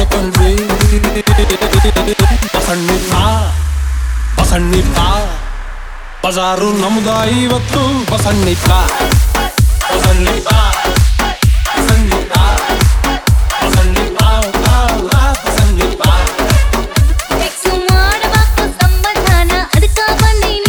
ಕಲ್ವಿ ಬಸಣ್ಣಿಪ್ಪ ಬಜಾರು ನಮ್ದ ಇವತ್ತು ಬಸಣ್ಣಿಪ್ಪ ಬಸಣ್ಣಿಪ್ಪ ಬಸಣ್ಣಿಪ್ಪ ಬಸಣ್ಣಿಪ್ಪ ಬಸಣ್ಣಿಪ್ಪ ಫಿಕ್ಸು ಮಾಡಬೇಕು ಸಂಬಂಧನ ಅದಕ್ಕ ಬಂದೀನಿ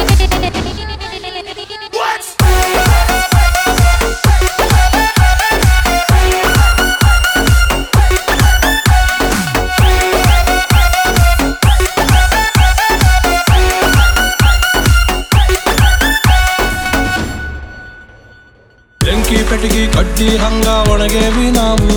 ಬೆಂಕಿ ಪೆಟ್ಟಿಗೆ ಕಡ್ಡಿ ಹಂಗ ಒಣಗೇವಿ ನಾವು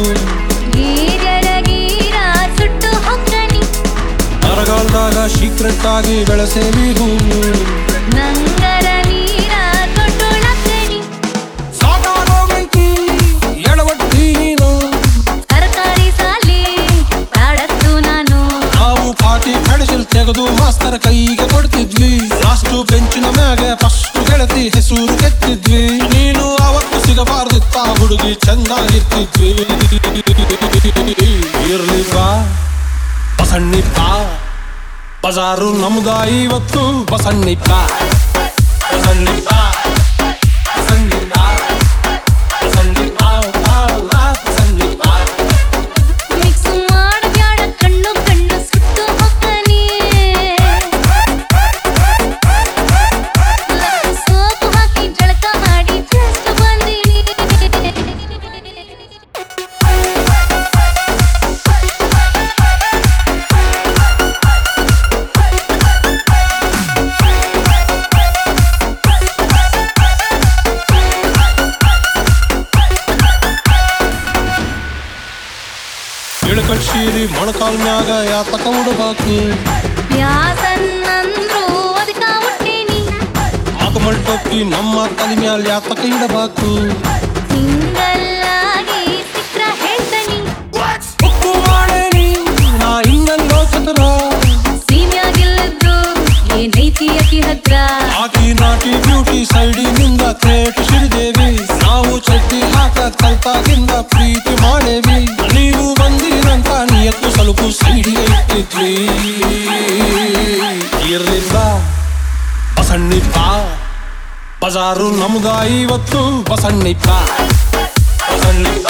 ಗೀರ ಸುಟ್ಟು ಹೊಕ್ಕನಿ ಬರಗಾಲದಾಗ ಸೀಕ್ರೆಟ್ ಆಗಿ ಬೆಳೆಸೇವಿ ಹೂವು ನಂಗರ ನೀರ ತೊಟ್ಟುಳಕ್ಕನಿ ಸಾಕಾಗೋಗೈತಿ ಎಡವಟ್ಟಿ ನೀನು ಸರ್ಕಾರಿ ಸಾಲಿ ತಾಡತ್ತು ನಾನು ನಾವು ಪಾಟಿ ಪೆಡಿಸಿಲ್ ತೆಗೆದು ಮಾಸ್ತರ ಕೈಗೆ ಕೊಡ್ತಿದ್ವಿ ಲಾಸ್ಟ್ ಬೆಂಚಿನ ಮ್ಯಾಗೆ ಫಸ್ಟ್ ಗೆಳತಿ ಹೆಸರು ಕೆತ್ತಿದ್ವಿ ನೀನು ಅವತ್ತು ಸಿಗಬಾರ್ದಿತ್ತ ಹುಡುಗಿ ಚೆನ್ನಾಗಿರ್ತಿದ್ವಿ ಇರ್ಲಿಪ್ಪ ಬಸಣ್ಣಿಪ್ಪ ಬಜಾರು ನಮ್ದ ಇವತ್ತು ಬಸಣ್ಣಿಪ್ಪ ಬಸಣ್ಣಿಪ್ಪ ಬಸಣ್ಣಿಪ್ಪ ಬಸಣ್ಣಿಪ್ಪ ಬಸಣ್ಣಿಪ್ಪ ಮಿಕ್ಸು ಮಾಡಬ್ಯಾಡ ಕಣ್ಣು ಕಣ್ಣು ಸುಟ್ಟು ಹೊಕ್ಕನಿ ಸೋಪು ಹಾಕಿ ಜಳಕ ಮಾಡಿ ಜಸ್ಟ್ ಬಂದೀನಿ ಇಳಕಟ್ಸೀರಿ ಮೊಣಕಾಲ್ ಮ್ಯಾಗ ಯಾತಕ ಉಡಬೇಕು ಯಾಸನ್ನಂದ್ರು ಅದಕ್ಕ ಹುಟ್ಟೀನಿ ಆಗಮಲ್ ಟೊಪ್ಪಿ ನಮ್ಮ ತಲೆ ಮ್ಯಾಲ ಯಾತಕ ಇಡಬೇಕು ಸಿಂಗಲ್ ಆಗಿ ಸಿಕ್ರ ಹೇಳ್ತನಿ ಉಪ್ಪು ಮಾಡೇನಿ ನಾ ಹಿಂಗಲ್ಲೋ ಚತರ ಸೀಮ್ಯಾಗಿಲ್ಲದ್ರು ಏನೈತಿ ಅಕಿ ಹತ್ರ ಆಕಿ ನಾಟಿ ಬ್ಯೂಟಿ ಸೈಡಿನಿಂದ ಕ್ರೇಟ್ ಸಿಡಿದೇವಿ ನಾವು ಚಡ್ಡಿ ಹಾಕ ಕಲ್ತಾಗಿಂದ ಪ್ರೀತಿ ಮಾಡೇವಿ ನೀವು ಬಂದಿರಂತ ನಿಯತ್ತು ಸ್ವಲ್ಪ ಸೈಡಿಗೆ ಇಟ್ಟಿದ್ವಿ ಇರ್ಲಿಲ್ಲ ಬಸಣ್ಣಿಪ್ಪ ಬಜಾರು ನಮ್ದ ಇವತ್ತು ಬಸಣ್ಣಿಪ್ಪ ಬಸಣ್ಣಿಪ್ಪ